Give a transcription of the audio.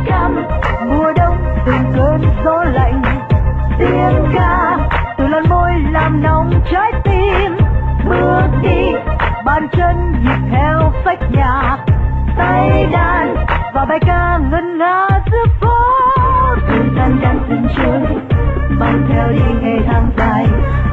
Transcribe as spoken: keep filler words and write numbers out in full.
trăm mùa đông từng cơn gió lạnh, tiếng ca từ làn môi làm nóng trái tim. Bước đi bàn chân nhịp theo phách nhạc, tay đàn và bài ca ngân nga giữa phố. Thời gian đang dần trôi mang theo đi ngày tháng dài,